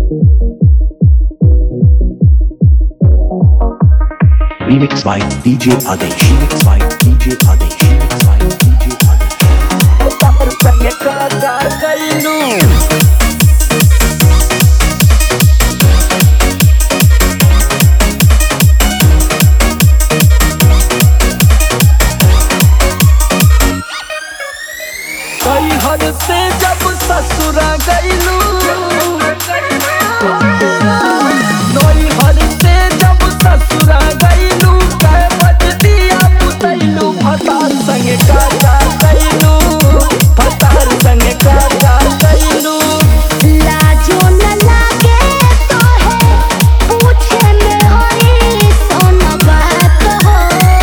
Remix by DJ Adesh. Remix by DJ Adesh. Remix by DJ हद से जब ससुरा गईलू नोई हद से जब ससुरा गईलू कह बज दिया पुतैलू फतार संगे काटा गईलू फतार संगे काटा गईलू लाजो न लागे तो है पूछे में होई सोन बात हो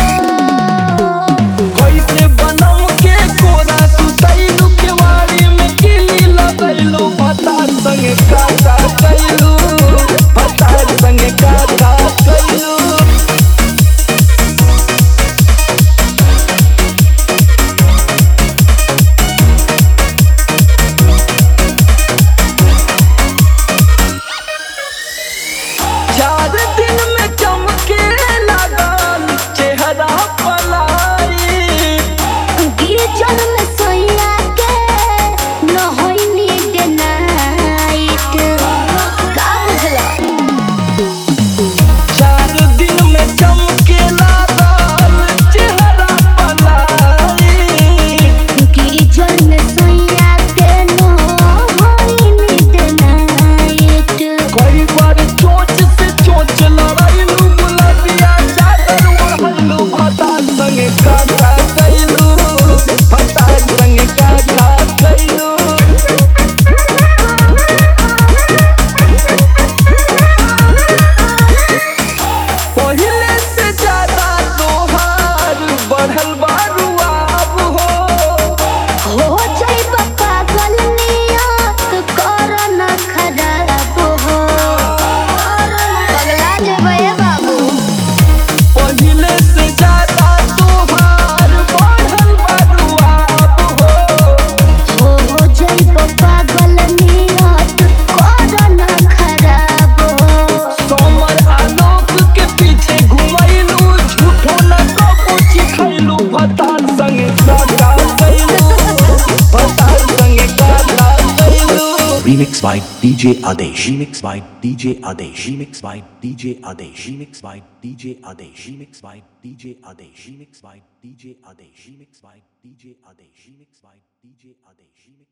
कैसे बनम के कोरा सुतैलू केवाड़ी में किली लगैलू फतार संगे काटा गईलू फतार संगे काटा गईलू चार दिन में चमके लगल चेहरा पलाई गिरजन में सोया के न होई नीड नाइट का बुझला चार दिन में चमके लगल चेहरा पलाई गिरजन में सोया के न होई नीड नाइट कई बार चोच से चोच लड़ाइलू गुलाबिया चादर ओढ़लू फतार संगे काटा गईलू फतार संगे काटा गईलू पहिले से ज्यादा तोहार बढ़ल बारू अब हो जाई पागल नियत कर न खराब हो पगला जेबे बाबू पहिले से ज्यादा तोहार बढ़ल बारू अब हो जाई पागल नियत कर न खराब हो सोमर आलोक के पीछे घुमैलू झूठो न कबो चिखैलू फतार संगे काटा गईलू फतार संगे काटा गईलू Remix by DJ Adesh. Remix by DJ Adesh. Remix by DJ Adesh. Remix by DJ Adesh. Remix by DJ Adesh. Remix by DJ Adesh. Remix by DJ Adesh. Remix by DJ Adesh.